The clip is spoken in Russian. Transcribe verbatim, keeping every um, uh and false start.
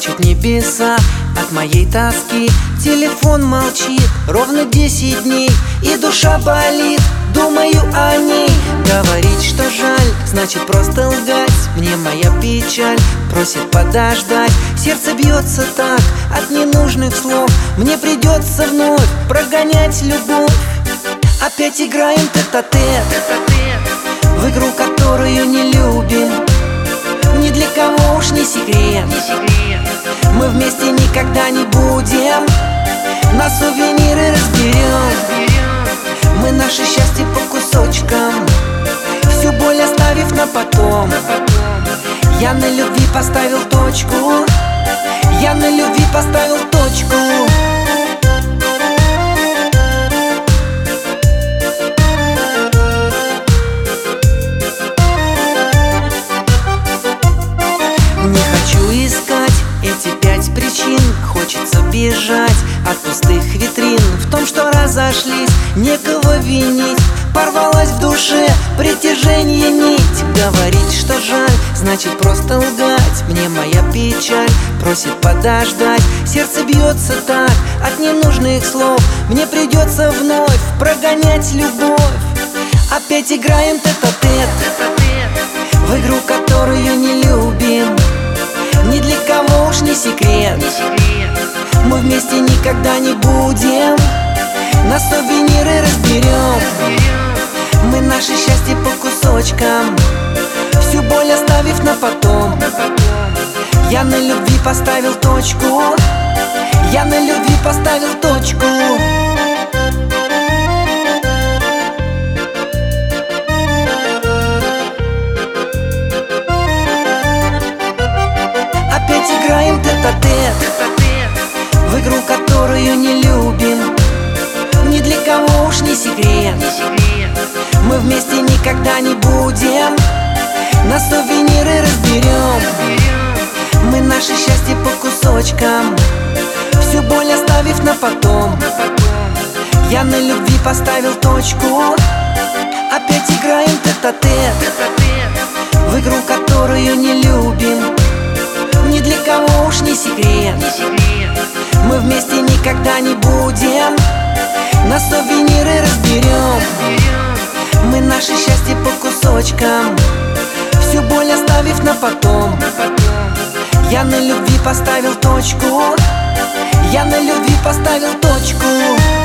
Плачут небеса от моей тоски. Телефон молчит ровно десять дней, и душа болит, думаю о ней. Говорить, что жаль, значит просто лгать. Мне моя печаль просит подождать. Сердце бьется так от ненужных слов. Мне придется вновь прогонять любовь. Опять играем тет-а-тет в игру, которую не любим. Ни для кого уж не секрет, мы вместе никогда не будем. На сувениры разберем мы наше счастье по кусочкам, всю боль оставив на потом. Я на любви поставил точку. Я на любви поставил точку. Не хочу искать эти пять причин. Хочется бежать от пустых витрин. В том, что разошлись, некого винить. Порвалась в душе притяжение нить. Говорить, что жаль, значит просто лгать. Мне моя печаль просит подождать. Сердце бьется так от ненужных слов. Мне придется вновь прогонять любовь. Опять играем тет-а-тет в игру, которую не любим. Ни для кого уж не секрет, мы вместе никогда не будем. На сувениры разберем мы наше счастье по кусочкам, всю боль оставив на потом. Я на любви поставил точку. Я на любви поставил точку. Опять играем тет-а-тет в игру, которую не любим. Ни для кого уж не секрет, мы вместе никогда не будем. На сувениры разберем мы наше счастье по кусочкам, всю боль оставив на потом. Я на любви поставил точку. Опять играем тет-а-тет в игру, которую не любим. Ни для кого уж не секрет, мы вместе никогда не будем. На сувениры разберем мы наше счастье по кусочкам, всю боль оставив на потом. Я на любви поставил точку. Я на любви поставил точку.